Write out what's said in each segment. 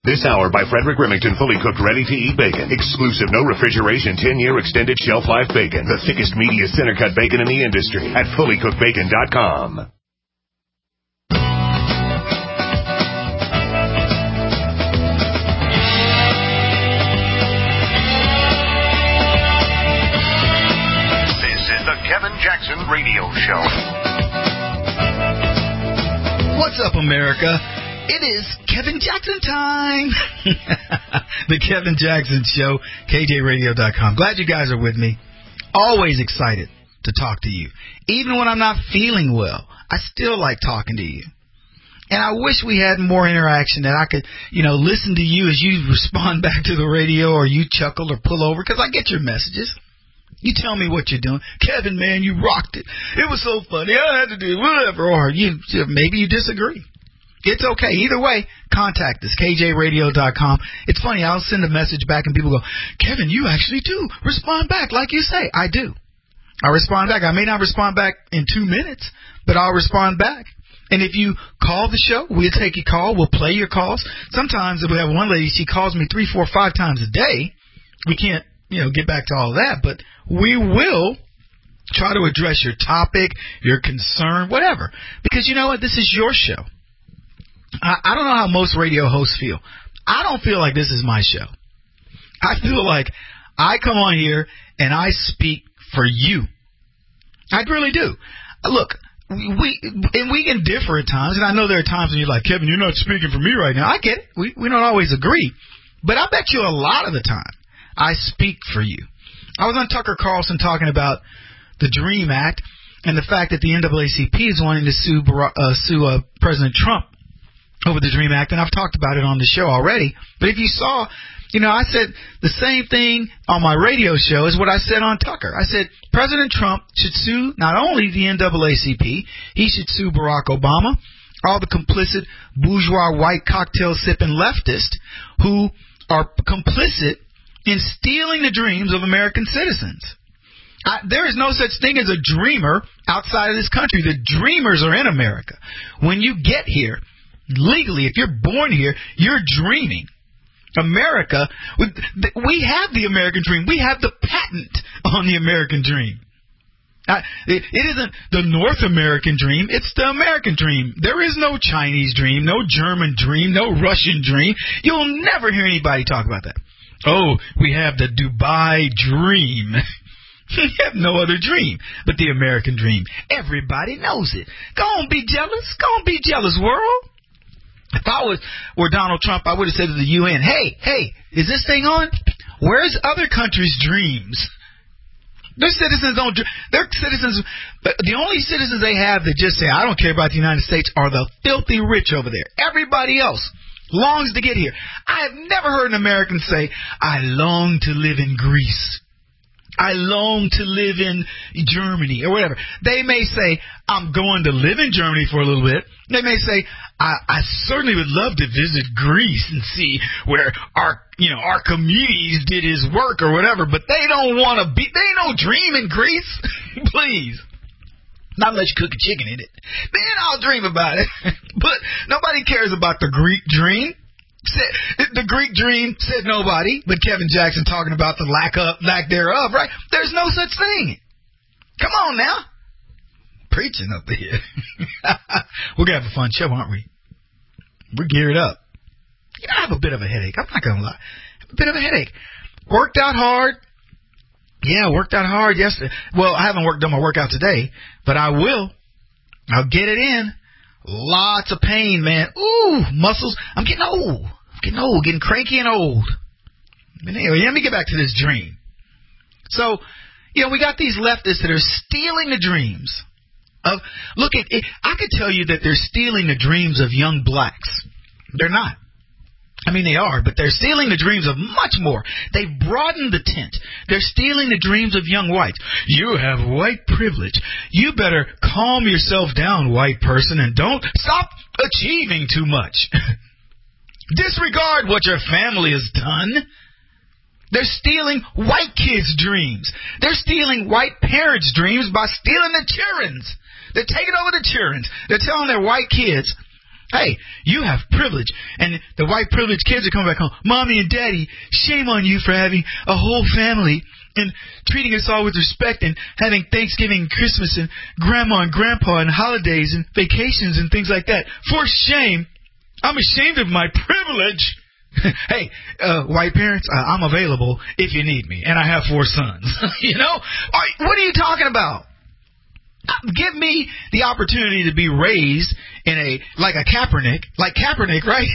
This hour by Frederick Remington, fully cooked, ready-to-eat bacon. Exclusive, no refrigeration, 10-year extended shelf life bacon. The thickest, meatiest center-cut bacon in the industry at fullycookedbacon.com. This is the Kevin Jackson Radio Show. What's up, America? It is Kevin Jackson time. The Kevin Jackson Show, KJRadio.com. Glad you guys are with me. Always excited to talk to you. Even when I'm not feeling well, I still like talking to you. And I wish we had more interaction, that I could, listen to you as you respond back to the radio, or you chuckle or pull over, because I get your messages. You tell me what you're doing. Kevin, man, you rocked it. It was so funny. I had to do whatever. Or maybe you disagree. It's okay. Either way, contact us, KJRadio.com. It's funny, I'll send a message back and people go, Kevin, you actually do respond back like you say. I do. I respond back. I may not respond back in 2 minutes, but I'll respond back. And if you call the show, we'll take your call. We'll play your calls. Sometimes we have one lady, she calls me 3, 4, 5 times a day. We can't, get back to all that, but we will try to address your topic, your concern, whatever. Because you know what? This is your show. I don't know how most radio hosts feel. I don't feel like this is my show. I feel like I come on here and I speak for you. I really do. Look, we can differ at times, and I know there are times when you're like, Kevin, you're not speaking for me right now. I get it. We don't always agree. But I bet you a lot of the time I speak for you. I was on Tucker Carlson talking about the DREAM Act and the fact that the NAACP is wanting to sue President Trump over the DREAM Act, and I've talked about it on the show already. But if you saw, I said the same thing on my radio show as what I said on Tucker. I said President Trump should sue not only the NAACP, he should sue Barack Obama, all the complicit bourgeois white cocktail-sipping leftists who are complicit in stealing the dreams of American citizens. There is no such thing as a dreamer outside of this country. The dreamers are in America. When you get here, legally, if you're born here, you're dreaming. America, we have the American dream. We have the patent on the American dream. It isn't the North American dream. It's the American dream. There is no Chinese dream, no German dream, no Russian dream. You'll never hear anybody talk about that. Oh, we have the Dubai dream. We have no other dream but the American dream. Everybody knows it. Go on, be jealous. Go on, be jealous, world. If I were Donald Trump, I would have said to the UN, hey, is this thing on? Where's other countries' dreams? Their citizens don't. Their citizens, but the only citizens they have that just say, I don't care about the United States, are the filthy rich over there. Everybody else longs to get here. I have never heard an American say, I long to live in Greece. I long to live in Germany or whatever. They may say, I'm going to live in Germany for a little bit. They may say, I certainly would love to visit Greece and see where Archimedes did his work or whatever, but they don't dream in Greece. Please. Not unless you cook a chicken in it. Then I'll dream about it. But nobody cares about the Greek dream. The Greek dream said nobody, but Kevin Jackson talking about the lack thereof, right? There's no such thing. Come on now. Preaching up here. We're going to have a fun show, aren't we? We're geared up. I have a bit of a headache. I'm not going to lie. I have a bit of a headache. Worked out hard. Yeah, worked out hard yesterday. Well, I haven't done my workout today, but I will. I'll get it in. Lots of pain, man. Ooh, muscles. I'm getting old. Getting cranky and old. But anyway, let me get back to this dream. So, we got these leftists that are stealing the dreams of. Look, I could tell you that they're stealing the dreams of young blacks. They're not. I mean, they are, but they're stealing the dreams of much more. They've broadened the tent. They're stealing the dreams of young whites. You have white privilege. You better calm yourself down, white person, and don't stop achieving too much. Disregard what your family has done. They're stealing white kids' dreams. They're stealing white parents' dreams by stealing the children's. They're taking over the children's. They're telling their white kids, Hey, you have privilege. And the white privileged kids are coming back home. Mommy and Daddy, shame on you for having a whole family and treating us all with respect and having Thanksgiving and Christmas and Grandma and Grandpa and holidays and vacations and things like that. For shame. I'm ashamed of my privilege. Hey, white parents, I'm available if you need me. And I have 4 sons. You know? What are you talking about? Give me the opportunity to be raised in like Kaepernick, right?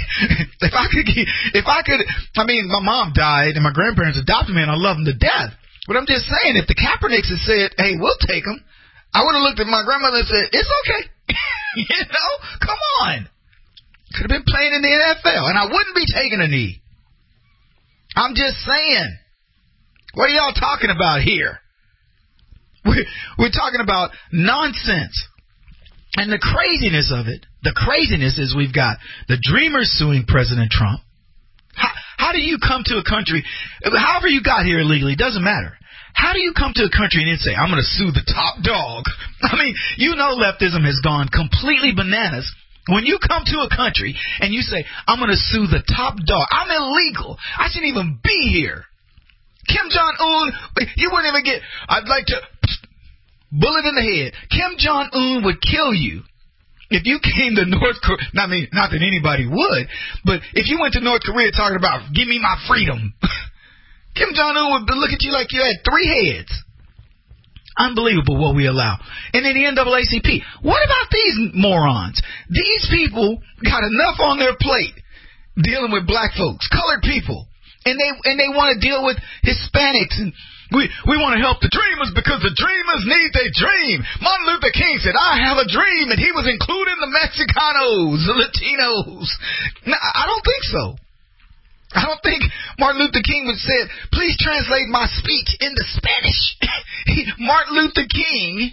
if I could, I mean, my mom died and my grandparents adopted me and I love them to death. But I'm just saying, if the Kaepernicks had said, hey, we'll take them, I would have looked at my grandmother and said, it's okay. You know, come on. Could have been playing in the NFL and I wouldn't be taking a knee. I'm just saying. What are y'all talking about here? We're talking about nonsense. And the craziness of it, is we've got the Dreamers suing President Trump. How do you come to a country, however you got here illegally, doesn't matter. How do you come to a country and then say, I'm going to sue the top dog? I mean, you know leftism has gone completely bananas. When you come to a country and you say, I'm going to sue the top dog, I'm illegal. I shouldn't even be here. Kim Jong-un, you wouldn't even get, I'd like to, bullet in the head. Kim Jong-un would kill you if you came to North Korea. I mean, not that anybody would, but if you went to North Korea talking about, give me my freedom, Kim Jong-un would look at you like you had 3 heads. Unbelievable what we allow. And then the NAACP. What about these morons? These people got enough on their plate dealing with black folks, colored people. And they want to deal with Hispanics. And we want to help the dreamers because the dreamers need their dream. Martin Luther King said, I have a dream. And he was including the Mexicanos, the Latinos. No, I don't think so. I don't think Martin Luther King would said, please translate my speech into Spanish. Martin Luther King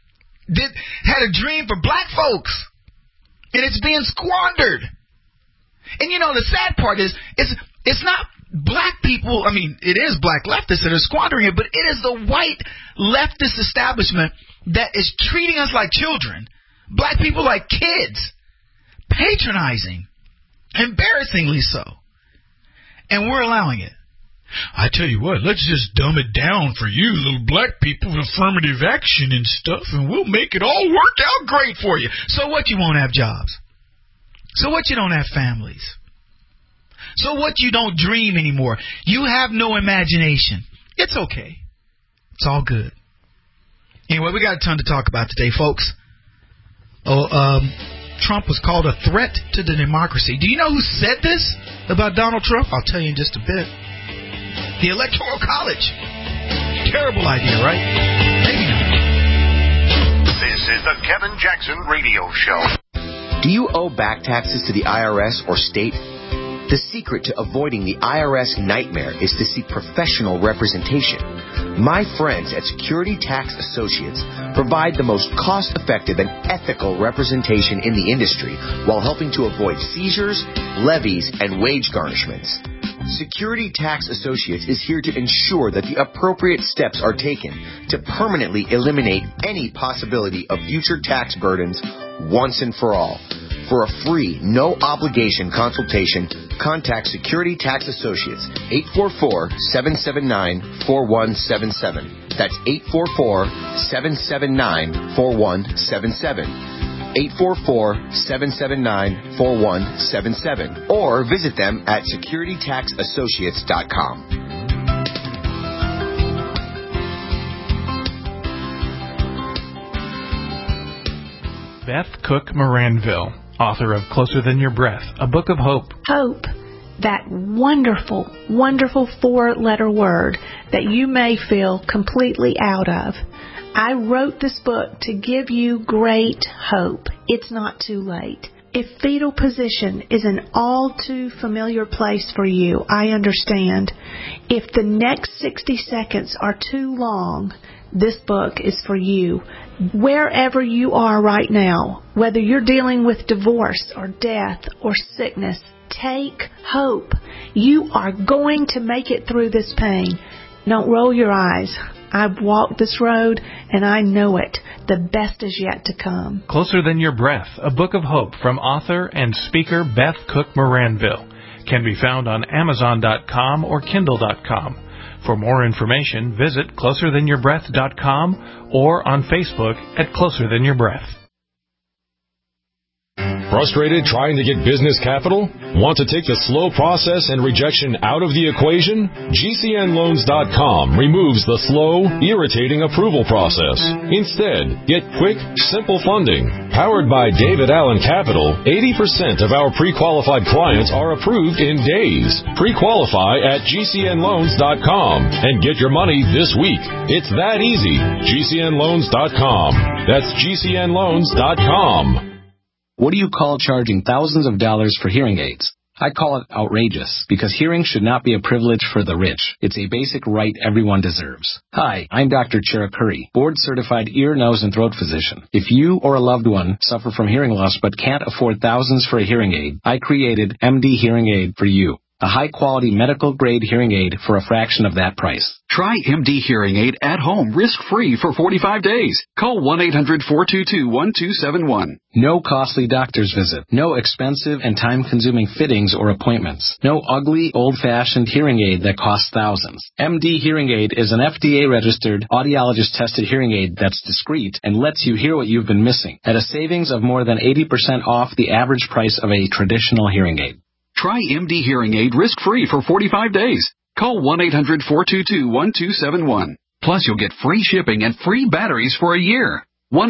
had a dream for black folks. And it's being squandered. And you know, the sad part is, it's not black people, I mean, it is black leftists that are squandering it, but it is the white leftist establishment that is treating us like children. Black people like kids. Patronizing. Embarrassingly so. And we're allowing it. I tell you what, let's just dumb it down for you little black people with affirmative action and stuff, and we'll make it all work out great for you. So what, you won't have jobs? So what, you don't have families? So what, you don't dream anymore? You have no imagination. It's okay. It's all good. Anyway, we got a ton to talk about today, folks. Trump was called a threat to the democracy. Do you know who said this about Donald Trump? I'll tell you in just a bit. The Electoral College. Terrible idea, right? Maybe not. This is the Kevin Jackson Radio Show. Do you owe back taxes to the IRS or state? The secret to avoiding the IRS nightmare is to seek professional representation. My friends at Security Tax Associates provide the most cost-effective and ethical representation in the industry while helping to avoid seizures, levies, and wage garnishments. Security Tax Associates is here to ensure that the appropriate steps are taken to permanently eliminate any possibility of future tax burdens once and for all. For a free, no-obligation consultation, contact Security Tax Associates, 844-779-4177. That's 844-779-4177. 844-779-4177. Or visit them at securitytaxassociates.com. Beth Cook Moranville, author of Closer Than Your Breath, a book of hope. Hope, that wonderful, wonderful 4-letter word that you may feel completely out of. I wrote this book to give you great hope. It's not too late. If fetal position is an all too familiar place for you, I understand. If the next 60 seconds are too long, this book is for you. Wherever you are right now, whether you're dealing with divorce or death or sickness, take hope. You are going to make it through this pain. Don't roll your eyes. I've walked this road and I know it. The best is yet to come. Closer Than Your Breath, a book of hope from author and speaker Beth Cook Moranville, can be found on Amazon.com or Kindle.com. For more information, visit closerthanyourBreath.com or on Facebook at Closer Than Your Breath. Frustrated trying to get business capital? Want to take the slow process and rejection out of the equation? GCNLoans.com removes the slow, irritating approval process. Instead, get quick, simple funding. Powered by David Allen Capital, 80% of our pre-qualified clients are approved in days. Pre-qualify at GCNLoans.com and get your money this week. It's that easy. GCNLoans.com. That's GCNLoans.com. What do you call charging thousands of dollars for hearing aids? I call it outrageous, because hearing should not be a privilege for the rich. It's a basic right everyone deserves. Hi, I'm Dr. Chiracuri, board-certified ear, nose, and throat physician. If you or a loved one suffer from hearing loss but can't afford thousands for a hearing aid, I created MD Hearing Aid for you. A high-quality medical-grade hearing aid for a fraction of that price. Try MD Hearing Aid at home, risk-free for 45 days. Call 1-800-422-1271. No costly doctor's visit. No expensive and time-consuming fittings or appointments. No ugly, old-fashioned hearing aid that costs thousands. MD Hearing Aid is an FDA-registered, audiologist-tested hearing aid that's discreet and lets you hear what you've been missing at a savings of more than 80% off the average price of a traditional hearing aid. Try MD Hearing Aid risk-free for 45 days. Call 1-800-422-1271. Plus, you'll get free shipping and free batteries for a year.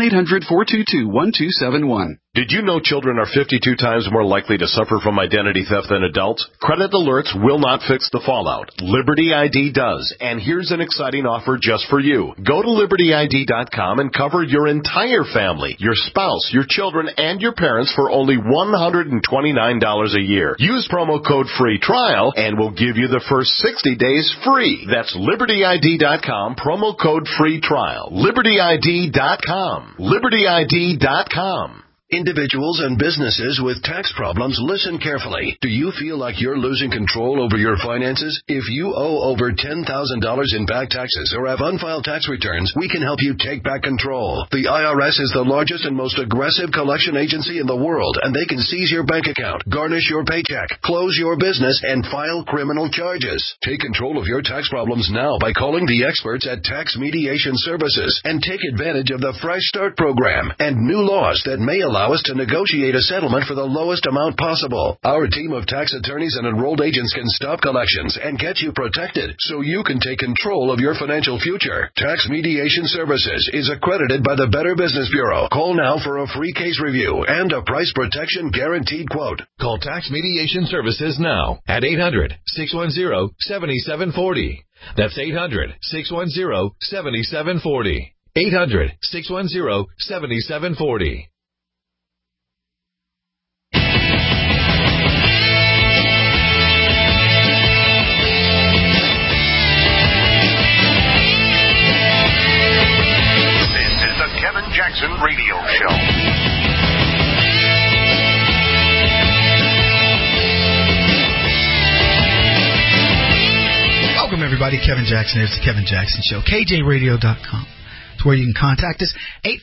1-800-422-1271. Did you know children are 52 times more likely to suffer from identity theft than adults? Credit alerts will not fix the fallout. Liberty ID does. And here's an exciting offer just for you. Go to LibertyID.com and cover your entire family, your spouse, your children, and your parents for only $129 a year. Use promo code FREE TRIAL and we'll give you the first 60 days free. That's LibertyID.com, promo code FREE TRIAL. LibertyID.com. LibertyID.com. Individuals and businesses with tax problems, listen carefully. Do you feel like you're losing control over your finances? If you owe over $10,000 in back taxes or have unfiled tax returns, we can help you take back control. The IRS is the largest and most aggressive collection agency in the world, and they can seize your bank account, garnish your paycheck, close your business, and file criminal charges. Take control of your tax problems now by calling the experts at Tax Mediation Services and take advantage of the Fresh Start program and new laws that may allow us to negotiate a settlement for the lowest amount possible. Our team of tax attorneys and enrolled agents can stop collections and get you protected so you can take control of your financial future. Tax Mediation Services is accredited by the Better Business Bureau. Call now for a free case review and a price protection guaranteed quote. Call Tax Mediation Services now at 800-610-7740. That's 800-610-7740. 800-610-7740. Kevin Jackson Radio Show. Welcome, everybody. Kevin Jackson. It's the Kevin Jackson Show. KJRadio.com. It's where you can contact us.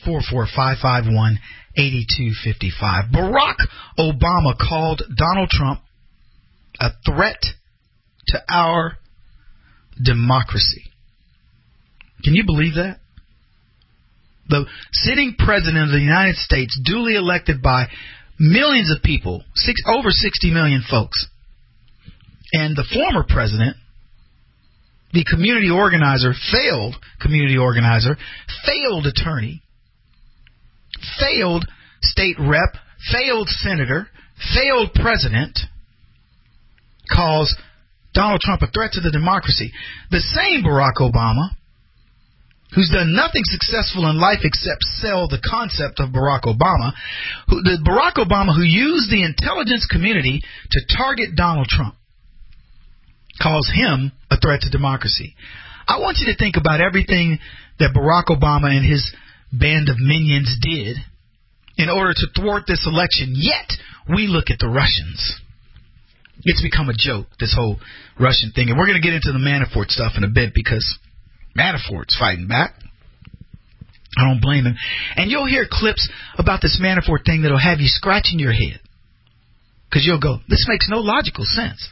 844-551-8255. Barack Obama called Donald Trump a threat to our democracy. Can you believe that? The sitting president of the United States, duly elected by millions of people, over 60 million folks, and the former president, the community organizer, failed attorney, failed state rep, failed senator, failed president, calls Donald Trump a threat to the democracy. The same Barack Obama, who's done nothing successful in life except sell the concept of Barack Obama, the Barack Obama who used the intelligence community to target Donald Trump, calls him a threat to democracy. I want you to think about everything that Barack Obama and his band of minions did in order to thwart this election, yet we look at the Russians. It's become a joke, this whole Russian thing, and we're going to get into the Manafort stuff in a bit because Manafort's fighting back. I don't blame him. And you'll hear clips about this Manafort thing that'll have you scratching your head. Because you'll go, this makes no logical sense.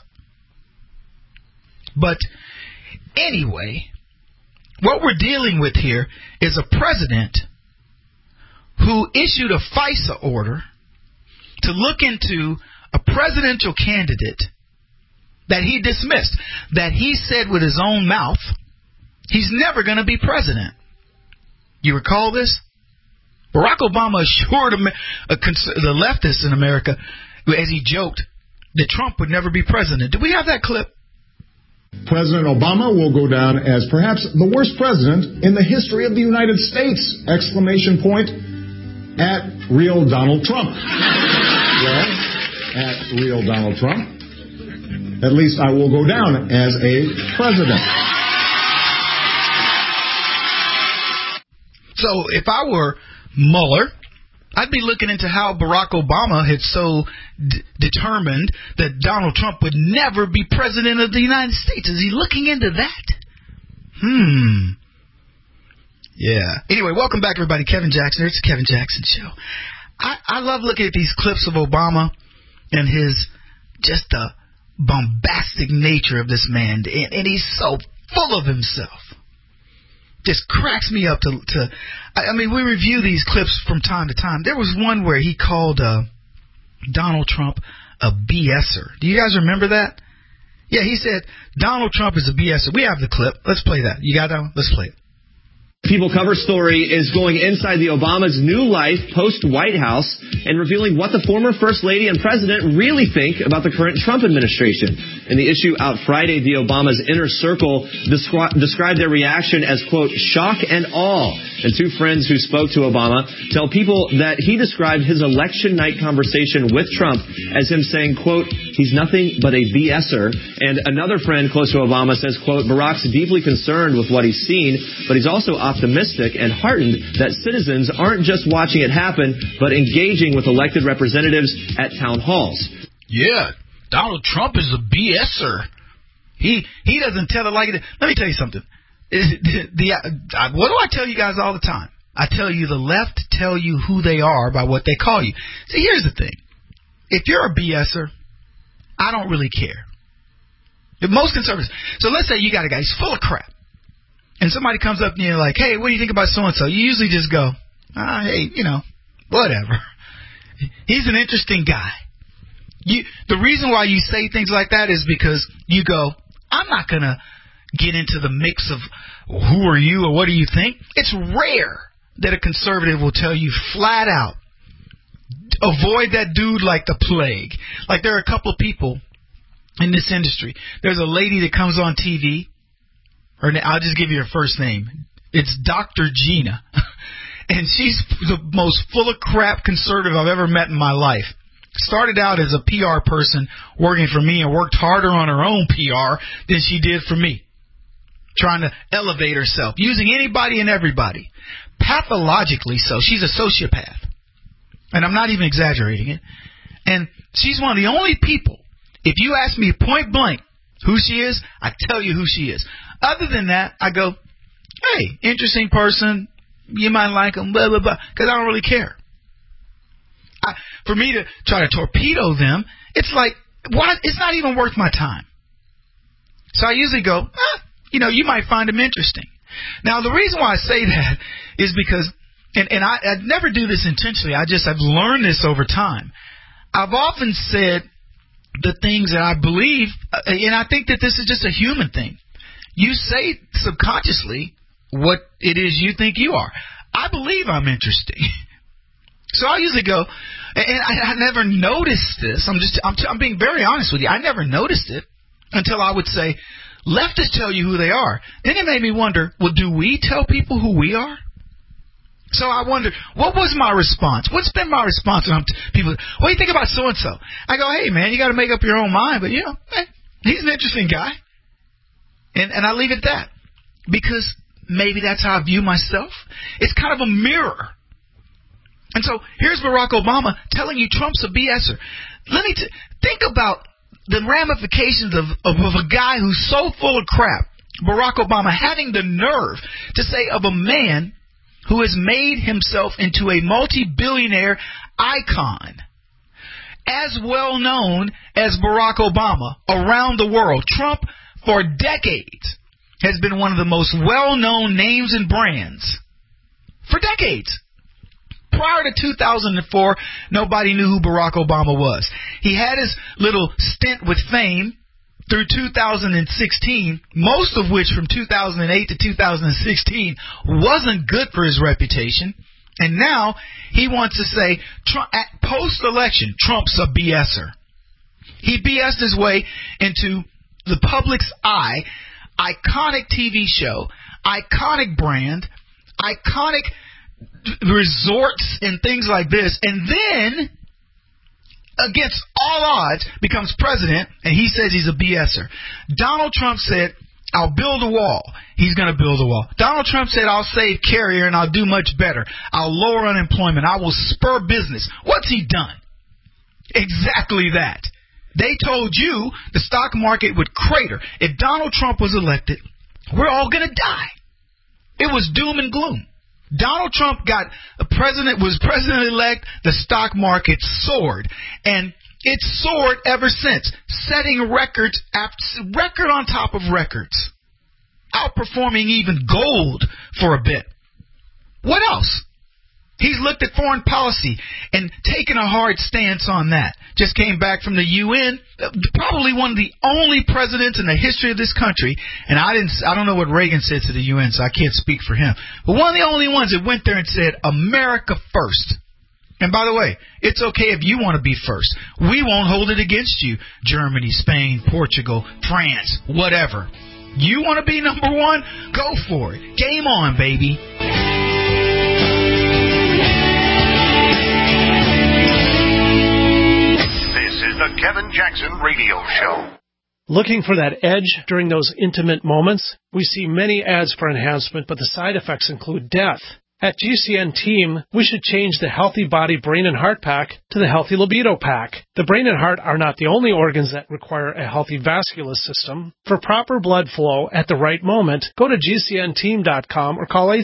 But anyway, what we're dealing with here is a president who issued a FISA order to look into a presidential candidate that he dismissed, that he said with his own mouth, he's never going to be president. You recall this? Barack Obama assured the leftists in America, as he joked, that Trump would never be president. Do we have that clip? President Obama will go down as perhaps the worst president in the history of the United States! Exclamation point at real Donald Trump. Well, at real Donald Trump. At least I will go down as a president. So if I were Mueller, I'd be looking into how Barack Obama had so determined that Donald Trump would never be president of the United States. Is he looking into that? Yeah. Anyway, welcome back, everybody. Kevin Jackson. It's the Kevin Jackson Show. I love looking at these clips of Obama and his just the bombastic nature of this man. And he's so full of himself. Just cracks me up I mean, we review these clips from time to time. There was one where he called Donald Trump a BSer. Do you guys remember that? Yeah, he said Donald Trump is a BSer. We have the clip. Let's play that. You got that one? Let's play it. People Cover story is going inside the Obama's new life post-White House and revealing what the former First Lady and President really think about the current Trump administration. In the issue out Friday, the Obama's inner circle described their reaction as, quote, shock and awe. And two friends who spoke to Obama tell people that he described his election night conversation with Trump as him saying, quote, he's nothing but a BSer. And another friend close to Obama says, quote, Barack's deeply concerned with what he's seen, but he's also optimistic and heartened that citizens aren't just watching it happen, but engaging with elected representatives at town halls. Yeah, Donald Trump is a BSer. He doesn't tell it like it is. Let me tell you something. What do I tell you guys all the time? I tell you the left tell you who they are by what they call you. See, here's the thing. If you're a BSer, I don't really care. The most conservatives. So let's say you got a guy, he's full of crap. And somebody comes up and you're like, hey, what do you think about so-and-so? You usually just go, hey, whatever. He's an interesting guy. The reason why you say things like that is because you go, I'm not going to get into the mix of who are you or what do you think. It's rare that a conservative will tell you flat out, avoid that dude like the plague. Like there are a couple of people in this industry. There's a lady that comes on TV. I'll just give you her first name. It's Dr. Gina. And she's the most full of crap conservative I've ever met in my life. Started out as a PR person working for me and worked harder on her own PR than she did for me. Trying to elevate herself. Using anybody and everybody. Pathologically so. She's a sociopath. And I'm not even exaggerating it. And she's one of the only people, if you ask me point blank who she is, I tell you who she is. Other than that, I go, hey, interesting person, you might like them, blah, blah, blah, because I don't really care. For me to try to torpedo them, it's like, what? It's not even worth my time. So I usually go, you might find them interesting. Now, the reason why I say that is because, and I never do this intentionally, I've learned this over time. I've often said the things that I believe, and I think that this is just a human thing. You say subconsciously what it is you think you are. I believe I'm interesting. So I usually go, and I never noticed this. I'm being very honest with you. I never noticed it until I would say, leftists tell you who they are. Then it made me wonder, well, do we tell people who we are? So I wonder, what was my response? What's been my response when people, what do you think about so-and-so? I go, hey, man, you got to make up your own mind. But, hey, he's an interesting guy. And I leave it at that. Because maybe that's how I view myself. It's kind of a mirror. And so here's Barack Obama telling you Trump's a BSer. Let me think about the ramifications of a guy who's so full of crap, Barack Obama, having the nerve to say of a man who has made himself into a multi-billionaire icon, as well known as Barack Obama around the world. Trump, for decades, has been one of the most well-known names and brands. For decades. Prior to 2004, nobody knew who Barack Obama was. He had his little stint with fame through 2016, most of which from 2008 to 2016 wasn't good for his reputation. And now he wants to say, at post-election, Trump's a BSer. He BS'd his way into the public's eye, iconic TV show, iconic brand, iconic resorts and things like this, and then, against all odds, becomes president, and he says he's a BSer. Donald Trump said, I'll build a wall. He's going to build a wall. Donald Trump said, I'll save carrier and I'll do much better. I'll lower unemployment. I will spur business. What's he done? Exactly that. They told you the stock market would crater. If Donald Trump was elected, we're all going to die. It was doom and gloom. Donald Trump was president-elect, the stock market soared. And it's soared ever since, setting record on top of records, outperforming even gold for a bit. What else? He's looked at foreign policy and taken a hard stance on that. Just came back from the UN, probably one of the only presidents in the history of this country, and I don't know what Reagan said to the UN, so I can't speak for him, but one of the only ones that went there and said, America first. And by the way, it's okay if you want to be first. We won't hold it against you. Germany, Spain, Portugal, France, whatever. You want to be number one? Go for it. Game on, baby. This is the Kevin Jackson Radio Show. Looking for that edge during those intimate moments? We see many ads for enhancement, but the side effects include death. At GCN Team, we should change the Healthy Body Brain and Heart Pack to the Healthy Libido Pack. The brain and heart are not the only organs that require a healthy vascular system. For proper blood flow at the right moment, go to GCNteam.com or call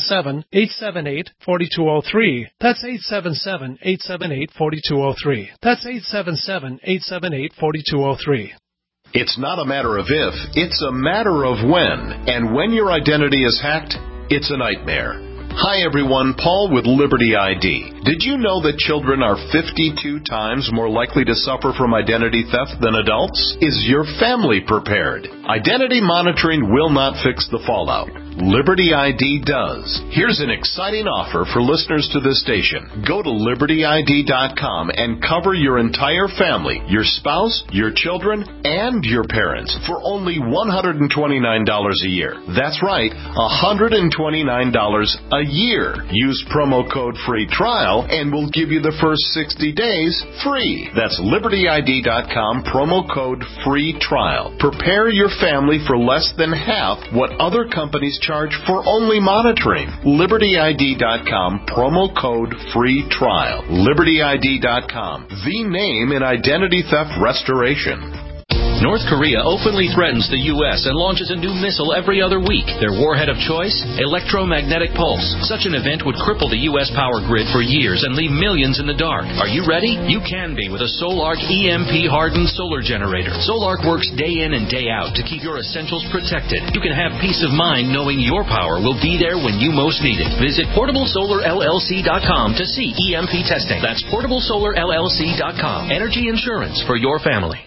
877-878-4203. That's 877-878-4203. That's 877-878-4203. It's not a matter of if, it's a matter of when. And when your identity is hacked, it's a nightmare. Hi everyone, Paul with Liberty ID. Did you know that children are 52 times more likely to suffer from identity theft than adults? Is your family prepared? Identity monitoring will not fix the fallout. Liberty ID does. Here's an exciting offer for listeners to this station. Go to LibertyID.com and cover your entire family, your spouse, your children, and your parents for only $129 a year. That's right, $129 a year. Use promo code free trial and we'll give you the first 60 days free. That's LibertyID.com, promo code free trial. Prepare your family for less than half what other companies charge for only monitoring. LibertyID.com, promo code free trial. LibertyID.com, the name in identity theft restoration. North Korea openly threatens the U.S. and launches a new missile every other week. Their warhead of choice? Electromagnetic pulse. Such an event would cripple the U.S. power grid for years and leave millions in the dark. Are you ready? You can be with a Solark EMP-hardened solar generator. Solark works day in and day out to keep your essentials protected. You can have peace of mind knowing your power will be there when you most need it. Visit PortableSolarLLC.com to see EMP testing. That's PortableSolarLLC.com. Energy insurance for your family.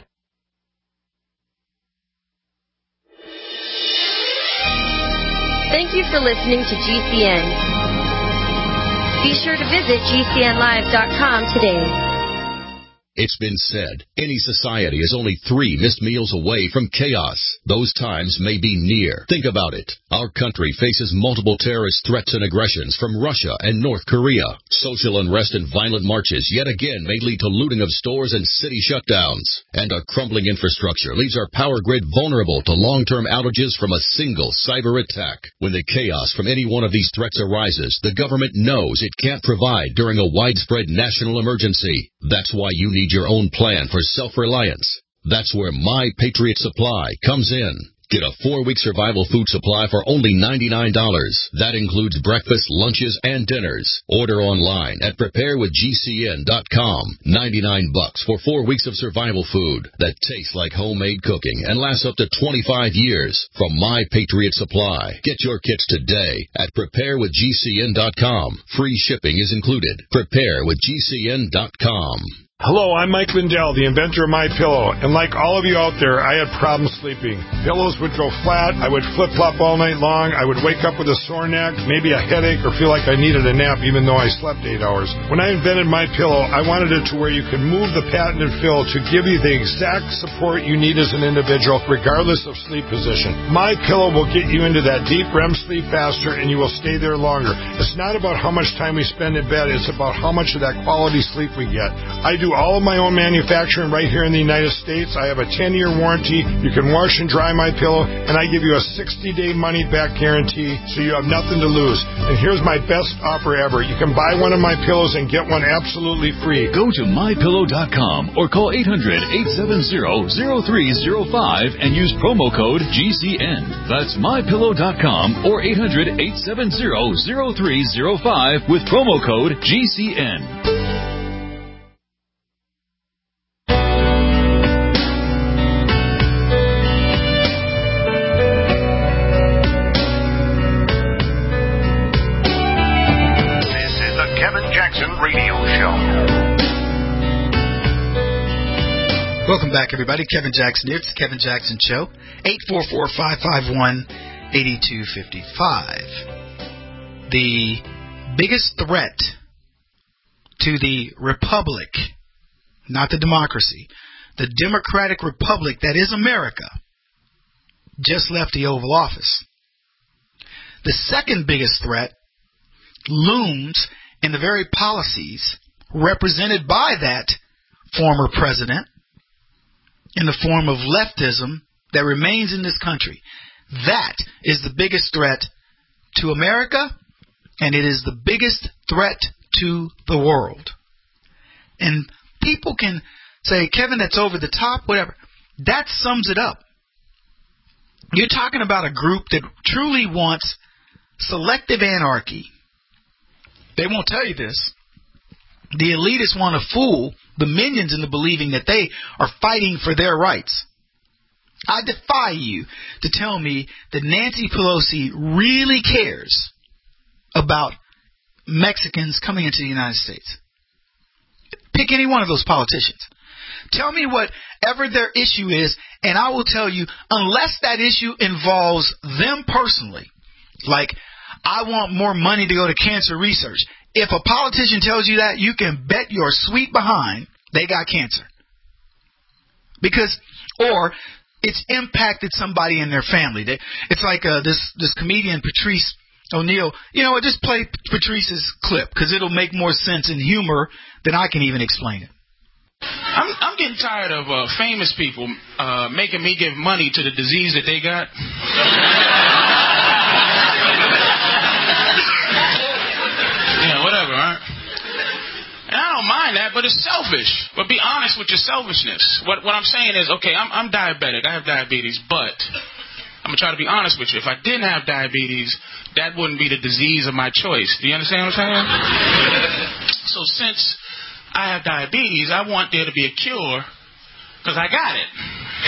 Thank you for listening to GCN. Be sure to visit GCNlive.com today. It's been said, any society is only 3 missed meals away from chaos. Those times may be near. Think about it. Our country faces multiple terrorist threats and aggressions from Russia and North Korea. Social unrest and violent marches yet again may lead to looting of stores and city shutdowns. And our crumbling infrastructure leaves our power grid vulnerable to long-term outages from a single cyber attack. When the chaos from any one of these threats arises, the government knows it can't provide during a widespread national emergency. That's why you need your own plan for self-reliance. That's where My Patriot Supply comes in. Get a 4-week survival food supply for only $99. That includes breakfast, lunches, and dinners. Order online at preparewithgcn.com. $99 for 4 weeks of survival food that tastes like homemade cooking and lasts up to 25 years from My Patriot Supply. Get your kits today at preparewithgcn.com. Free shipping is included. Preparewithgcn.com. Hello, I'm Mike Lindell, the inventor of MyPillow, and like all of you out there, I had problems sleeping. Pillows would go flat, I would flip-flop all night long, I would wake up with a sore neck, maybe a headache, or feel like I needed a nap even though I slept 8 hours. When I invented MyPillow, I wanted it to where you could move the patented fill to give you the exact support you need as an individual, regardless of sleep position. MyPillow will get you into that deep REM sleep faster, and you will stay there longer. It's not about how much time we spend in bed, it's about how much of that quality sleep we get. I do all of my own manufacturing right here in the United States. I have a 10-year warranty. You can wash and dry my pillow, and I give you a 60-day money-back guarantee, so you have nothing to lose. And here's my best offer ever. You can buy one of my pillows and get one absolutely free. Go to MyPillow.com or call 800-870-0305 and use promo code GCN. That's MyPillow.com or 800-870-0305 with promo code GCN. Welcome back, everybody. Kevin Jackson here. It's the Kevin Jackson Show. 844-551-8255. The biggest threat to the republic, not the democracy, the democratic republic that is America, just left the Oval Office. The second biggest threat looms in the very policies represented by that former president, in the form of leftism that remains in this country. That is the biggest threat to America, and it is the biggest threat to the world. And people can say, Kevin, that's over the top, whatever. That sums it up. You're talking about a group that truly wants selective anarchy. They won't tell you this. The elitists want to fool the minions into believing that they are fighting for their rights. I defy you to tell me that Nancy Pelosi really cares about Mexicans coming into the United States. Pick any one of those politicians. Tell me whatever their issue is, and I will tell you, unless that issue involves them personally, like, I want more money to go to cancer research. If a politician tells you that, you can bet your sweet behind they got cancer. Or it's impacted somebody in their family. It's like this comedian, Patrice O'Neal. You know what, just play Patrice's clip, because it'll make more sense in humor than I can even explain it. I'm getting tired of famous people making me give money to the disease that they got. Whatever, right? And I don't mind that, but it's selfish. But be honest with your selfishness. What I'm saying is, okay, I'm diabetic. I have diabetes, but I'm going to try to be honest with you. If I didn't have diabetes, that wouldn't be the disease of my choice. Do you understand what I'm saying? So since I have diabetes, I want there to be a cure, because I got it.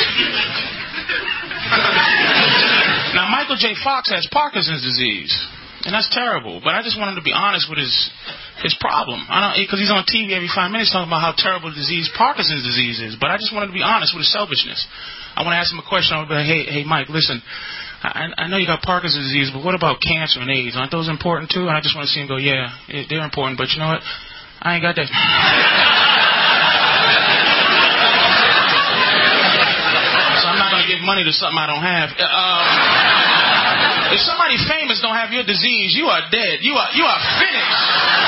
Now, Michael J. Fox has Parkinson's disease. And that's terrible. But I just want him to be honest with his problem. Because he's on TV every 5 minutes talking about how terrible disease Parkinson's disease is. But I just want him to be honest with his selfishness. I want to ask him a question. I want to be like, hey, Mike, listen. I know you got Parkinson's disease, but what about cancer and AIDS? Aren't those important too? And I just want to see him go, yeah, they're important. But you know what? I ain't got that. So I'm not going to give money to something I don't have. If somebody famous don't have your disease, you are dead. You are finished.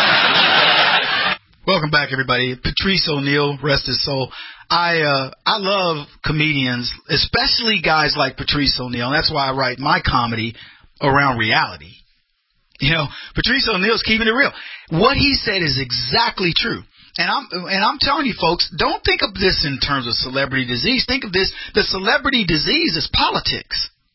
Welcome back, everybody. Patrice O'Neal, rest his soul. I love comedians, especially guys like Patrice O'Neal. That's why I write my comedy around reality. You know, Patrice O'Neal's keeping it real. What he said is exactly true. And I'm telling you, folks, don't think of this in terms of celebrity disease. Think of this: the celebrity disease is politics.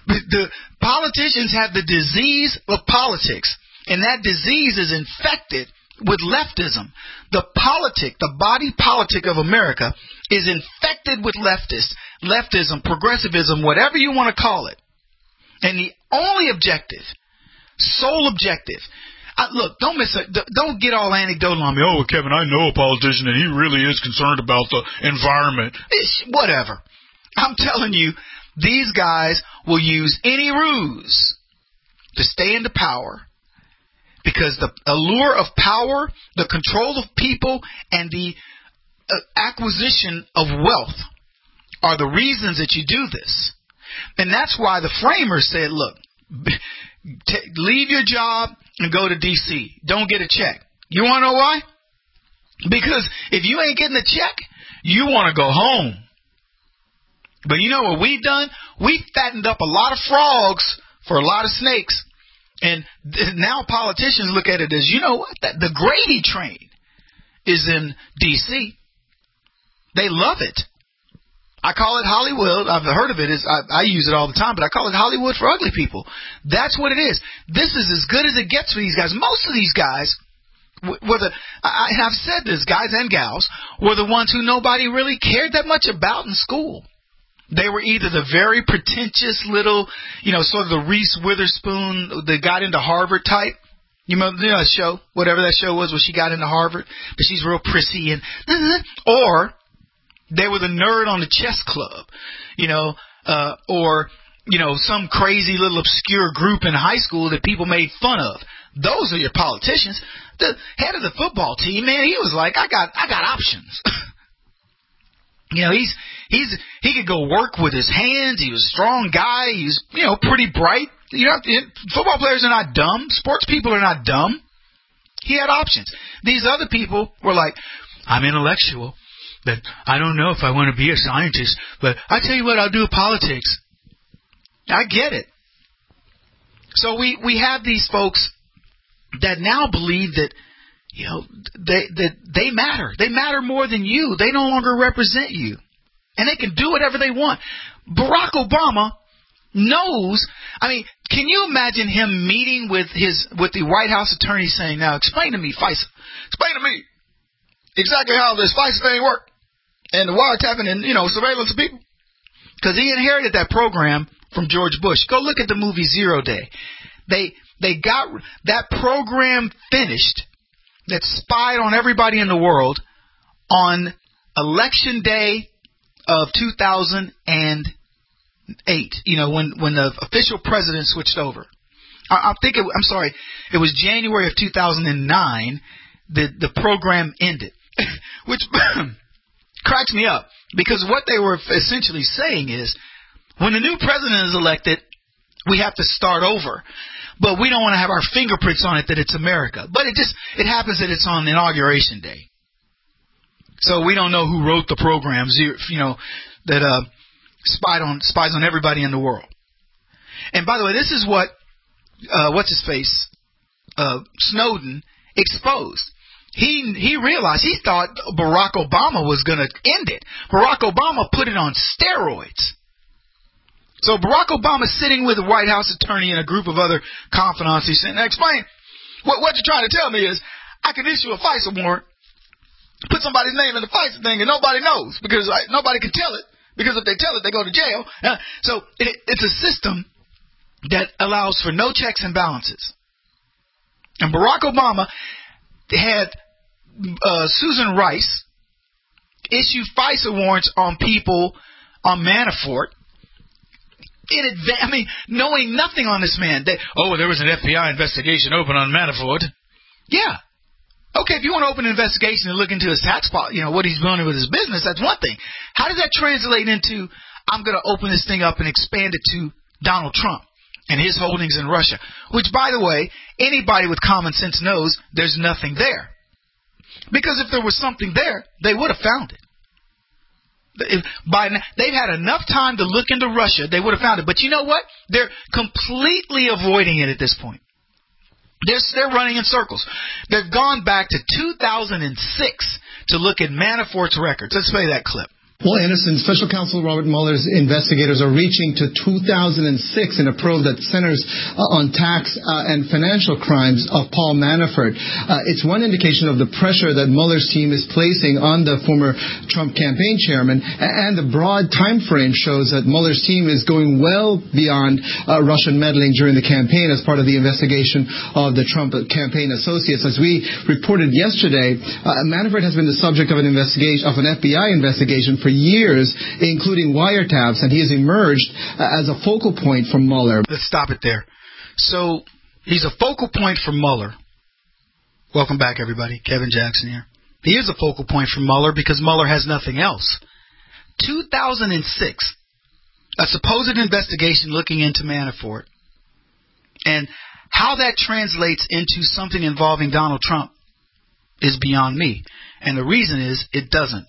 The politicians have the disease of politics, and that disease is infected with leftism. The body politic of America is infected with leftism, progressivism, whatever you want to call it. And the only objective, sole objective, look, don't get all anecdotal on me. Oh, Kevin, I know a politician and he really is concerned about the environment. Whatever. I'm telling you, these guys will use any ruse to stay into power, because the allure of power, the control of people, and the acquisition of wealth are the reasons that you do this. And that's why the framers said, look, leave your job and go to D.C. Don't get a check. You want to know why? Because if you ain't getting a check, you want to go home. But you know what we've done? We've fattened up a lot of frogs for a lot of snakes. And now politicians look at it as, you know what? The Grady train is in D.C. They love it. I call it Hollywood. I've heard of it. I use it all the time, but I call it Hollywood for ugly people. That's what it is. This is as good as it gets for these guys. Most of these guys, I've said this, guys and gals, were the ones who nobody really cared that much about in school. They were either the very pretentious little, sort of the Reese Witherspoon that got into Harvard type. You know that show, whatever that show was where she got into Harvard, but she's real prissy, or they were the nerd on the chess club, or some crazy little obscure group in high school that people made fun of. Those are your politicians. The head of the football team, man, he was like, I got options. He could go work with his hands. He was a strong guy. He was, pretty bright. Football players are not dumb. Sports people are not dumb. He had options. These other people were like, I'm intellectual, but I don't know if I want to be a scientist, but I tell you what, I'll do politics. I get it. So we have these folks that now believe that, they matter. They matter more than you. They no longer represent you. And they can do whatever they want. Barack Obama knows. I mean, can you imagine him meeting with the White House attorney saying, now explain to me, FISA. Explain to me exactly how this FISA thing worked. And the wiretapping and, surveillance of people. Because he inherited that program from George Bush. Go look at the movie 0 Day. They got that program finished that spied on everybody in the world on Election Day of 2008, when the official president switched over. It was January of 2009 the program ended, which cracks me up, because what they were essentially saying is, when the new president is elected, we have to start over. But we don't want to have our fingerprints on it that it's America. But it happens that it's on Inauguration Day. So we don't know who wrote the programs, that spies on everybody in the world. And by the way, this is what Snowden exposed. He realized, he thought Barack Obama was going to end it. Barack Obama put it on steroids. So Barack Obama sitting with the White House attorney and a group of other confidants. He's saying, explain, what you're trying to tell me is, I can issue a FISA warrant, put somebody's name in the FISA thing, and nobody knows, because nobody can tell it, because if they tell it, they go to jail. So it's a system that allows for no checks and balances. And Barack Obama had Susan Rice issue FISA warrants on people, on Manafort, in advance, knowing nothing on this man. There was an FBI investigation open on Manafort. Yeah. Okay, if you want to open an investigation and look into his tax pot, what he's doing with his business, that's one thing. How does that translate into, I'm going to open this thing up and expand it to Donald Trump and his holdings in Russia? Which, by the way, anybody with common sense knows there's nothing there. Because if there was something there, they would have found it. They've had enough time to look into Russia, they would have found it. But you know what? They're completely avoiding it at this point. They're running in circles. They've gone back to 2006 to look at Manafort's records. Let's play that clip. Well, Anderson, Special Counsel Robert Mueller's investigators are reaching to 2006 in a probe that centers on tax and financial crimes of Paul Manafort. It's one indication of the pressure that Mueller's team is placing on the former Trump campaign chairman, and the broad time frame shows that Mueller's team is going well beyond Russian meddling during the campaign as part of the investigation of the Trump campaign associates. As we reported yesterday, Manafort has been the subject of an investigation, of an FBI investigation for years, including wiretaps, and he has emerged as a focal point for Mueller. Let's stop it there. So he's a focal point for Mueller. Welcome back, everybody. Kevin Jackson here. He is a focal point for Mueller because Mueller has nothing else. 2006, a supposed investigation looking into Manafort, and how that translates into something involving Donald Trump is beyond me. And the reason is it doesn't.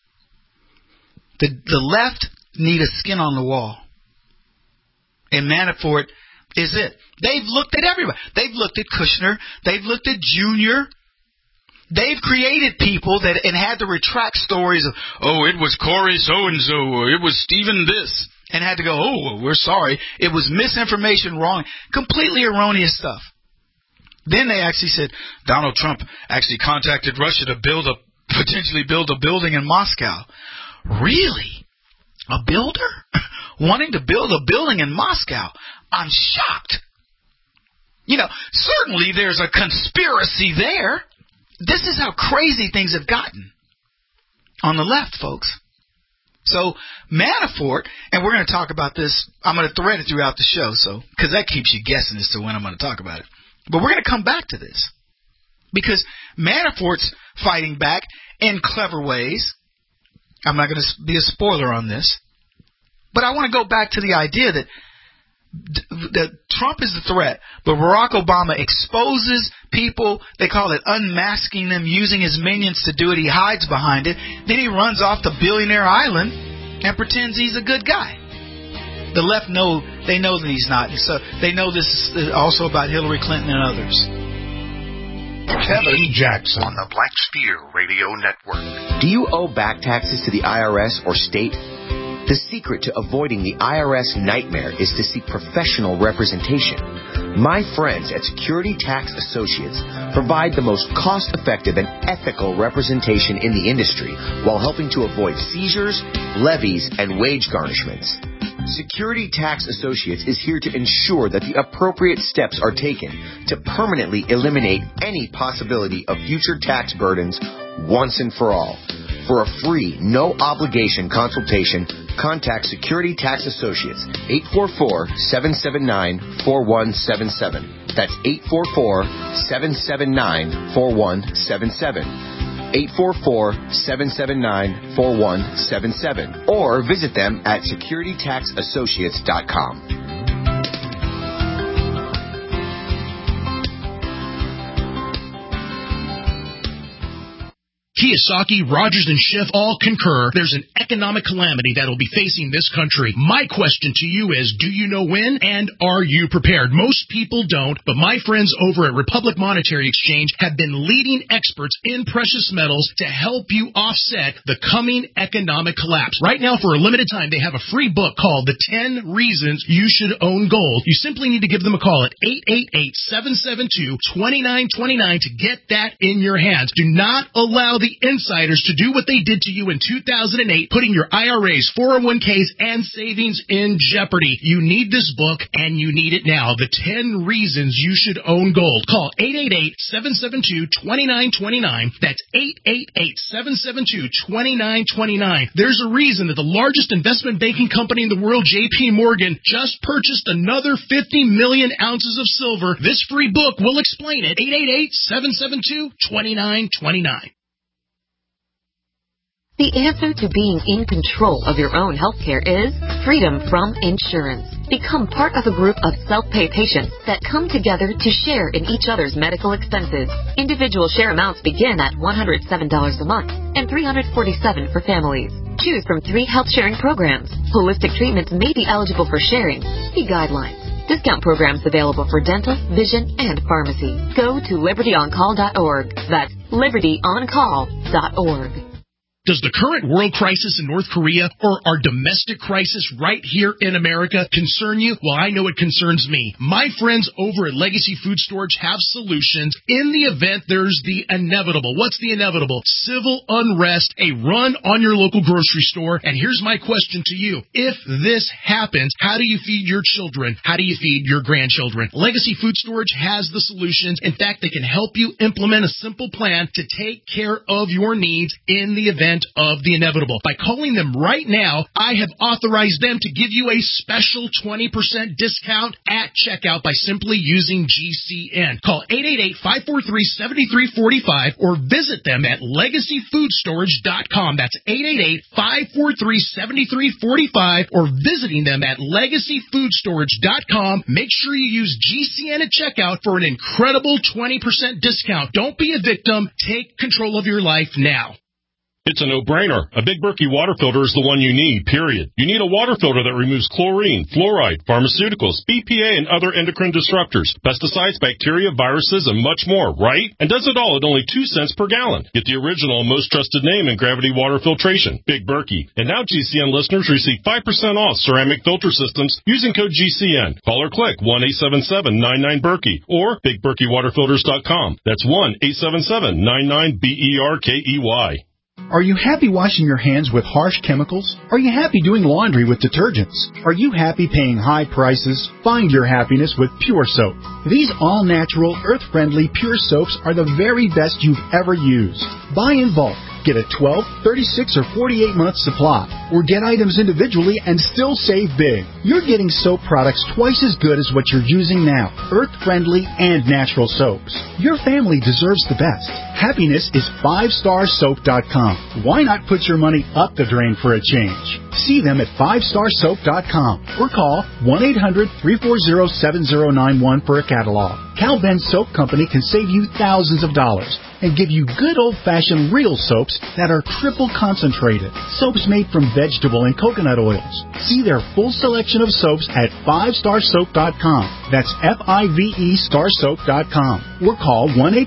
The left need a skin on the wall. And Manafort is it. They've looked at everybody. They've looked at Kushner. They've looked at Junior. They've created people that and had to retract stories of, oh, it was Corey so-and-so, or it was Stephen this. And had to go, oh, we're sorry. It was misinformation, wrong, completely erroneous stuff. Then they actually said Donald Trump actually contacted Russia to potentially build a building in Moscow. Really? A builder? Wanting to build a building in Moscow? I'm shocked. You know, certainly there's a conspiracy there. This is how crazy things have gotten on the left, folks. So Manafort, and we're going to talk about this, I'm going to thread it throughout the show, so because that keeps you guessing as to when I'm going to talk about it. But we're going to come back to this because Manafort's fighting back in clever ways. I'm not going to be a spoiler on this, but I want to go back to the idea that Trump is the threat, but Barack Obama exposes people. They call it unmasking them, using his minions to do it. He hides behind it. Then he runs off to Billionaire Island and pretends he's a good guy. The left know that he's not. So they know this is also about Hillary Clinton and others. Kevin Jackson on the Black Spear Radio Network. Do you owe back taxes to the IRS or state? The secret to avoiding the IRS nightmare is to seek professional representation. My friends at Security Tax Associates provide the most cost-effective and ethical representation in the industry while helping to avoid seizures, levies, and wage garnishments. Security Tax Associates is here to ensure that the appropriate steps are taken to permanently eliminate any possibility of future tax burdens once and for all. For a free, no-obligation consultation, contact Security Tax Associates, 844-779-4177. That's 844-779-4177. 844-779-4177. Or visit them at securitytaxassociates.com. Kiyosaki, Rogers, and Schiff all concur there's an economic calamity that will be facing this country. My question to you is, do you know when, and are you prepared? Most people don't, but my friends over at Republic Monetary Exchange have been leading experts in precious metals to help you offset the coming economic collapse. Right now, for a limited time, they have a free book called The 10 Reasons You Should Own Gold. You simply need to give them a call at 888-772-2929 to get that in your hands. Do not allow the insiders to do what they did to you in 2008, putting your IRAs, 401ks, and savings in jeopardy. You need this book, and you need it now. The 10 Reasons You Should Own Gold. Call 888-772-2929. That's 888-772-2929. There's a reason that the largest investment banking company in the world, J.P. Morgan, just purchased another 50 million ounces of silver. This free book will explain it. 888-772-2929. The answer to being in control of your own healthcare is freedom from insurance. Become part of a group of self-pay patients that come together to share in each other's medical expenses. Individual share amounts begin at $107 a month and $347 for families. Choose from 3 health-sharing programs. Holistic treatments may be eligible for sharing. See guidelines. Discount programs available for dental, vision, and pharmacy. Go to libertyoncall.org. That's libertyoncall.org. Does the current world crisis in North Korea or our domestic crisis right here in America concern you? Well, I know it concerns me. My friends over at Legacy Food Storage have solutions in the event there's the inevitable. What's the inevitable? Civil unrest, a run on your local grocery store. And here's my question to you. If this happens, how do you feed your children? How do you feed your grandchildren? Legacy Food Storage has the solutions. In fact, they can help you implement a simple plan to take care of your needs in the event of the inevitable. By calling them right now, I have authorized them to give you a special 20% discount at checkout by simply using GCN. Call 888-543-7345 or visit them at LegacyFoodStorage.com. That's 888-543-7345 or visiting them at LegacyFoodStorage.com. Make sure you use GCN at checkout for an incredible 20% discount. Don't be a victim. Take control of your life now. It's a no-brainer. A Big Berkey water filter is the one you need, period. You need a water filter that removes chlorine, fluoride, pharmaceuticals, BPA, and other endocrine disruptors, pesticides, bacteria, viruses, and much more, right? And does it all at only 2 cents per gallon. Get the original and most trusted name in gravity water filtration, Big Berkey. And now GCN listeners receive 5% off ceramic filter systems using code GCN. Call or click 1-877-99-BERKEY or BigBerkeyWaterFilters.com. That's 1-877-99-BERKEY. Are you happy washing your hands with harsh chemicals? Are you happy doing laundry with detergents? Are you happy paying high prices? Find your happiness with Pure Soap. These all-natural, earth-friendly Pure Soaps are the very best you've ever used. Buy in bulk. Get a 12, 36, or 48-month supply. Or get items individually and still save big. You're getting soap products twice as good as what you're using now. Earth-friendly and natural soaps. Your family deserves the best. Happiness is 5starsoap.com. Why not put your money up the drain for a change? See them at 5starsoap.com or call 1-800-340-7091 for a catalog. Cal Ben Soap Company can save you thousands of dollars and give you good old-fashioned real soaps that are triple concentrated. Soaps made from vegetable and coconut oils. See their full selection of soaps at 5starsoap.com. That's F-I-V-E starsoap.com. Or call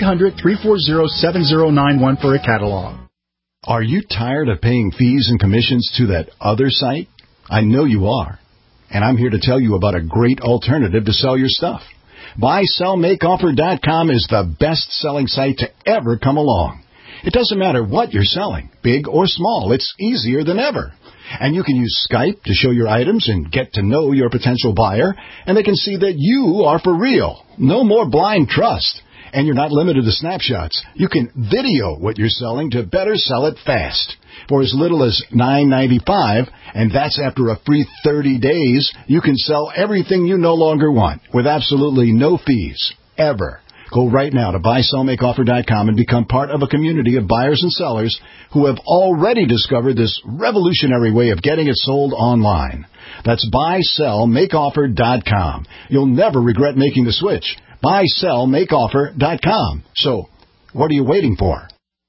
1-800-340-7091 for a catalog. Are you tired of paying fees and commissions to that other site? I know you are. And I'm here to tell you about a great alternative to sell your stuff. BuySellMakeOffer.com is the best-selling site to ever come along. It doesn't matter what you're selling, big or small. It's easier than ever. And you can use Skype to show your items and get to know your potential buyer, and they can see that you are for real. No more blind trust. And you're not limited to snapshots. You can video what you're selling to better sell it fast. For as little as $9.95, and that's after a free 30 days, you can sell everything you no longer want with absolutely no fees, ever. Go right now to BuySellMakeOffer.com and become part of a community of buyers and sellers who have already discovered this revolutionary way of getting it sold online. That's BuySellMakeOffer.com. You'll never regret making the switch. BuySellMakeOffer.com. So, what are you waiting for?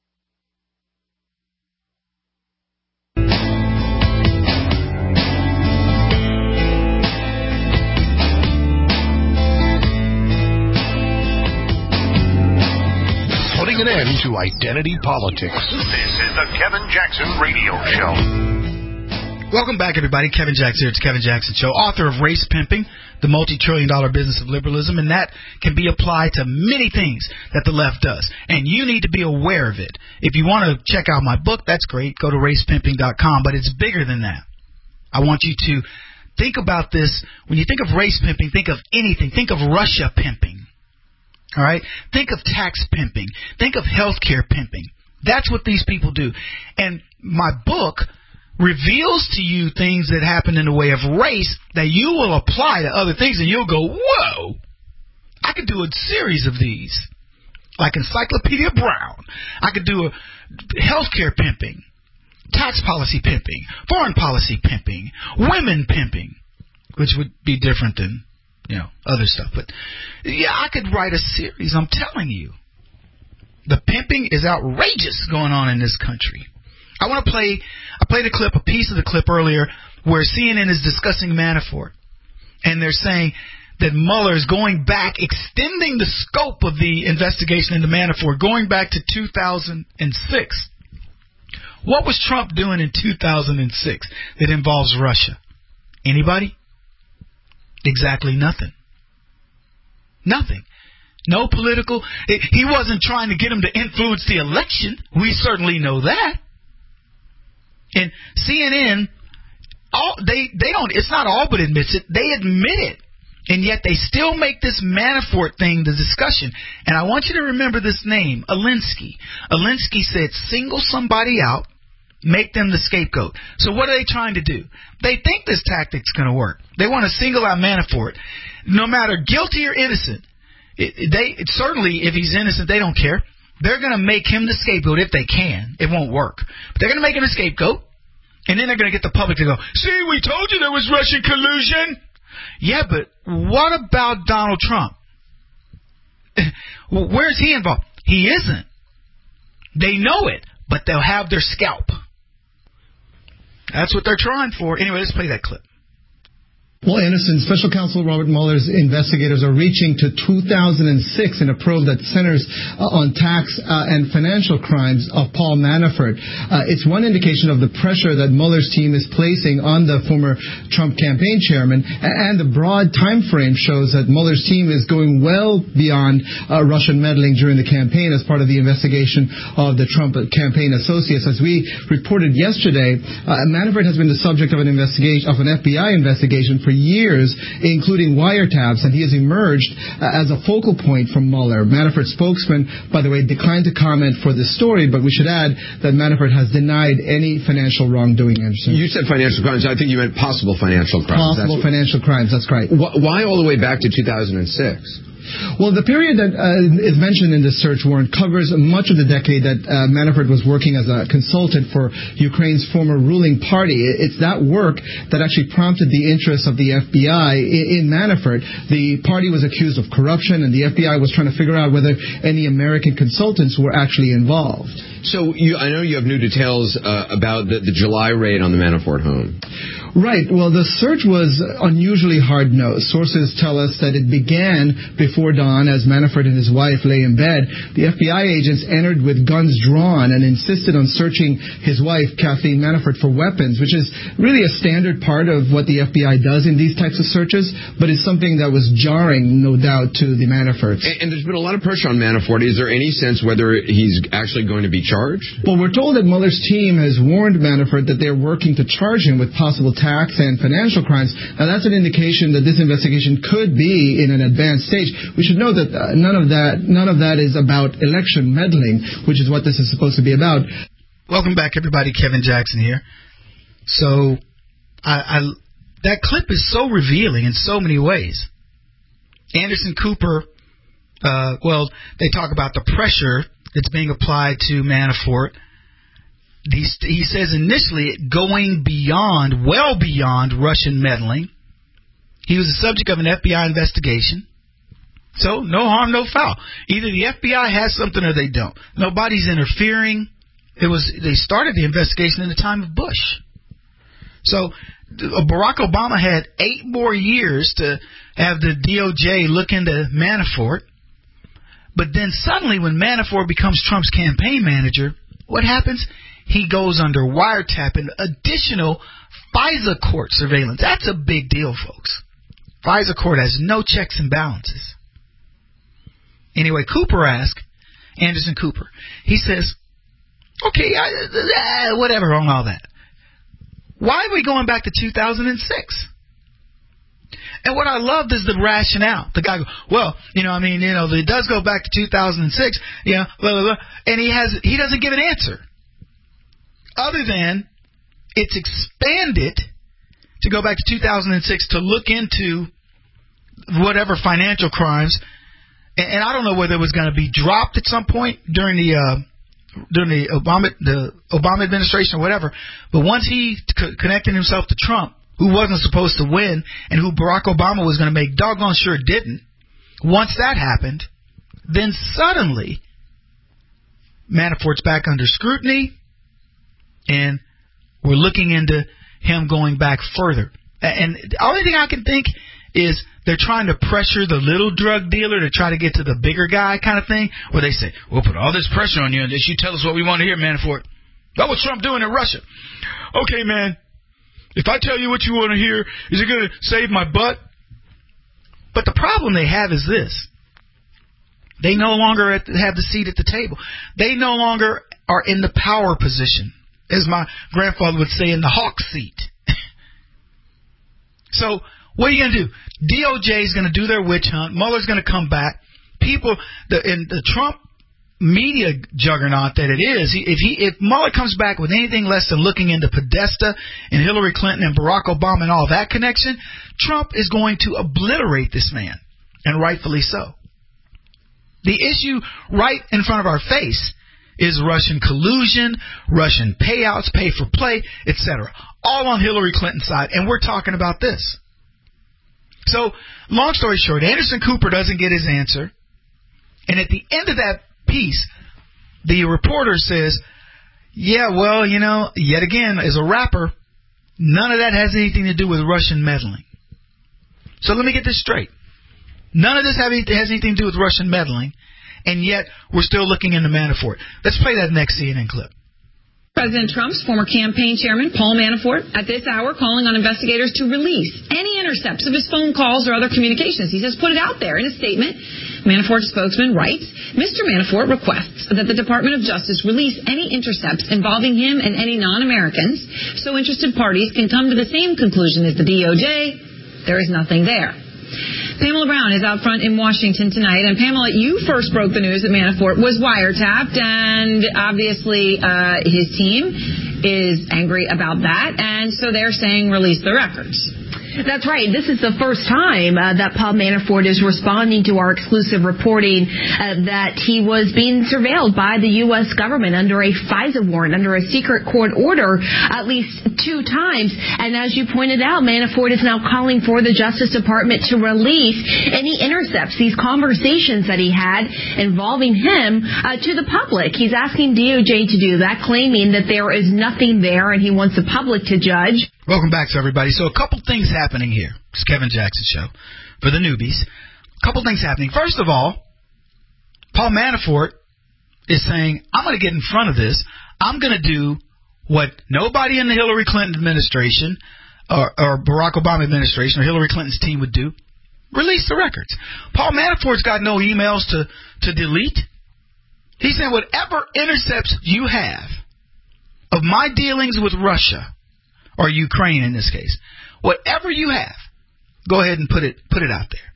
Putting an end to identity politics. This is the Kevin Jackson Radio Show. Welcome back, everybody. Kevin Jackson here. It's Kevin Jackson Show, author of Race Pimping, the multi-trillion-dollar business of liberalism, and that can be applied to many things that the left does, and you need to be aware of it. If you want to check out my book, that's great. Go to racepimping.com, but it's bigger than that. I want you to think about this. When you think of race pimping, think of anything. Think of Russia pimping. All right? Think of tax pimping. Think of healthcare pimping. That's what these people do. And my book reveals to you things that happen in the way of race that you will apply to other things, and you'll go, whoa, I could do a series of these, like Encyclopedia Brown. I could do a healthcare pimping, tax policy pimping, foreign policy pimping, women pimping, which would be different than, other stuff. But, yeah, I could write a series, I'm telling you. The pimping is outrageous going on in this country. I played a piece of the clip earlier where CNN is discussing Manafort. And they're saying that Mueller is going back, extending the scope of the investigation into Manafort, going back to 2006. What was Trump doing in 2006 that involves Russia? Anybody? Exactly nothing. Nothing. No political. He wasn't trying to get him to influence the election. We certainly know that. And CNN, they don't. It's not all but admits it. They admit it, and yet they still make this Manafort thing the discussion. And I want you to remember this name, Alinsky. Alinsky said, single somebody out, make them the scapegoat. So what are they trying to do? They think this tactic's going to work. They want to single out Manafort, no matter guilty or innocent. Certainly, if he's innocent, they don't care. They're going to make him the scapegoat if they can. It won't work. But they're going to make him a scapegoat, and then they're going to get the public to go, see, we told you there was Russian collusion. Yeah, but what about Donald Trump? Where's he involved? He isn't. They know it, but they'll have their scalp. That's what they're trying for. Anyway, let's play that clip. Well, Anderson, Special Counsel Robert Mueller's investigators are reaching to 2006 in a probe that centers on tax and financial crimes of Paul Manafort. It's one indication of the pressure that Mueller's team is placing on the former Trump campaign chairman, and the broad time frame shows that Mueller's team is going well beyond Russian meddling during the campaign as part of the investigation of the Trump campaign associates. As we reported yesterday, Manafort has been the subject of an investigation, of an FBI investigation for years, including wiretaps, and he has emerged as a focal point from Mueller. Manafort's spokesman, by the way, declined to comment for this story, but we should add that Manafort has denied any financial wrongdoing, Anderson. You said financial crimes. I think you meant possible financial crimes. Possible financial crimes, that's right. Why all the way back to 2006? Well, the period that is mentioned in this search warrant covers much of the decade that Manafort was working as a consultant for Ukraine's former ruling party. It's that work that actually prompted the interest of the FBI in Manafort. The party was accused of corruption, and the FBI was trying to figure out whether any American consultants were actually involved. So I know you have new details about the July raid on the Manafort home. Right. Well, the search was unusually hard-nosed. Sources tell us that it began before dawn as Manafort and his wife lay in bed. The FBI agents entered with guns drawn and insisted on searching his wife, Kathleen Manafort, for weapons, which is really a standard part of what the FBI does in these types of searches, but it's something that was jarring, no doubt, to the Manaforts. And there's been a lot of pressure on Manafort. Is there any sense whether he's actually going to be charged? Well, we're told that Mueller's team has warned Manafort that they're working to charge him with possible tax and financial crimes. Now, that's an indication that this investigation could be in an advanced stage. We should know that none of that is about election meddling, which is what this is supposed to be about. Welcome back, everybody. Kevin Jackson here. So, that clip is so revealing in so many ways. Anderson Cooper, they talk about the pressure that's being applied to Manafort. He says initially going beyond, well beyond Russian meddling. He was the subject of an FBI investigation. So no harm, no foul. Either the FBI has something or they don't. Nobody's interfering. They started the investigation in the time of Bush. So Barack Obama had 8 more years to have the DOJ look into Manafort. But then suddenly when Manafort becomes Trump's campaign manager, what happens? He goes under wiretap and additional FISA court surveillance. That's a big deal, folks. FISA court has no checks and balances. Anyway, Anderson Cooper, he says, okay, whatever on all that. Why are we going back to 2006? And what I loved is the rationale. The guy goes, it does go back to 2006, blah, blah, blah. And he doesn't give an answer. Other than it's expanded to go back to 2006 to look into whatever financial crimes. And I don't know whether it was going to be dropped at some point during the Obama administration or whatever. But once he connected himself to Trump, who wasn't supposed to win, and who Barack Obama was going to make doggone sure didn't, once that happened, then suddenly Manafort's back under scrutiny, and we're looking into him going back further. And the only thing I can think is they're trying to pressure the little drug dealer to try to get to the bigger guy kind of thing, where they say, we'll put all this pressure on you, and you tell us what we want to hear, Manafort. That's what Trump doing in Russia. Okay, man, if I tell you what you want to hear, is it going to save my butt? But the problem they have is this. They no longer have the seat at the table. They no longer are in the power position, as my grandfather would say, in the hawk seat. So what are you going to do? DOJ is going to do their witch hunt. Mueller's going to come back. People, in the Trump media juggernaut that it is, if Mueller comes back with anything less than looking into Podesta and Hillary Clinton and Barack Obama and all that connection, Trump is going to obliterate this man, and rightfully so. The issue right in front of our face is Russian collusion, Russian payouts, pay for play, etc. All on Hillary Clinton's side, and we're talking about this. So, long story short, Anderson Cooper doesn't get his answer, and at the end of that piece, the reporter says, yeah, well, yet again, as a rapper, none of that has anything to do with Russian meddling. So let me get this straight. None of this has anything to do with Russian meddling, and yet we're still looking into Manafort. Let's play that next CNN clip. President Trump's former campaign chairman, Paul Manafort, at this hour calling on investigators to release any intercepts of his phone calls or other communications. He says, put it out there. In a statement, Manafort's spokesman writes, Mr. Manafort requests that the Department of Justice release any intercepts involving him and any non-Americans so interested parties can come to the same conclusion as the DOJ. There is nothing there. Pamela Brown is out front in Washington tonight. And Pamela, you first broke the news that Manafort was wiretapped, and obviously his team is angry about that, and so they're saying release the records. That's right. This is the first time that Paul Manafort is responding to our exclusive reporting that he was being surveilled by the U.S. government under a FISA warrant, under a secret court order, at least 2 times. And as you pointed out, Manafort is now calling for the Justice Department to release any intercepts, these conversations that he had involving him, to the public. He's asking DOJ to do that, claiming that there is nothing there and he wants the public to judge. Welcome back to everybody. So a couple things happening here. It's Kevin Jackson Show for the newbies. A couple things happening. First of all, Paul Manafort is saying, I'm going to get in front of this. I'm going to do what nobody in the Hillary Clinton administration or Barack Obama administration or Hillary Clinton's team would do. Release the records. Paul Manafort's got no emails to delete. He said, whatever intercepts you have of my dealings with Russia, or Ukraine in this case, whatever you have, go ahead and put it out there.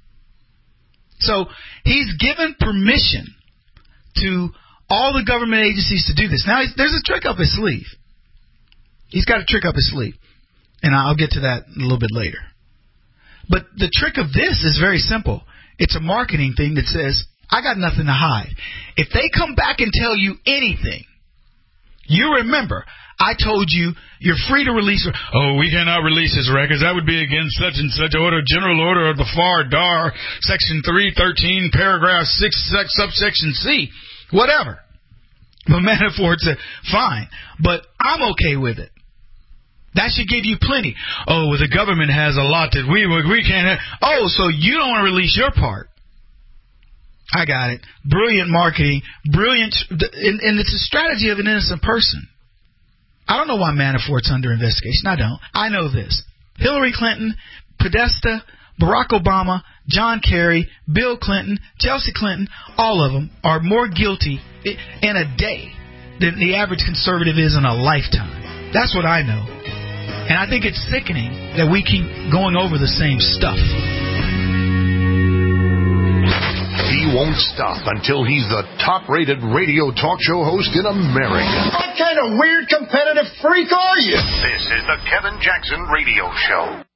So he's given permission to all the government agencies to do this. Now, there's a trick up his sleeve. He's got a trick up his sleeve, and I'll get to that a little bit later. But the trick of this is very simple. It's a marketing thing that says, I got nothing to hide. If they come back and tell you anything, you remember, I told you, you're free to release. Oh, we cannot release his records. That would be against such and such order, general order of the FAR, section 313, paragraph 6, subsection C, whatever. But Manafort said, fine, but I'm okay with it. That should give you plenty. Oh, well, the government has a lot that we can't have. Oh, so you don't want to release your part. I got it. Brilliant marketing, brilliant, and it's a strategy of an innocent person. I don't know why Manafort's under investigation. I don't. I know this. Hillary Clinton, Podesta, Barack Obama, John Kerry, Bill Clinton, Chelsea Clinton, all of them are more guilty in a day than the average conservative is in a lifetime. That's what I know. And I think it's sickening that we keep going over the same stuff. He won't stop until he's the top-rated radio talk show host in America. What kind of weird competitive freak are you? This is the Kevin Jackson Radio Show.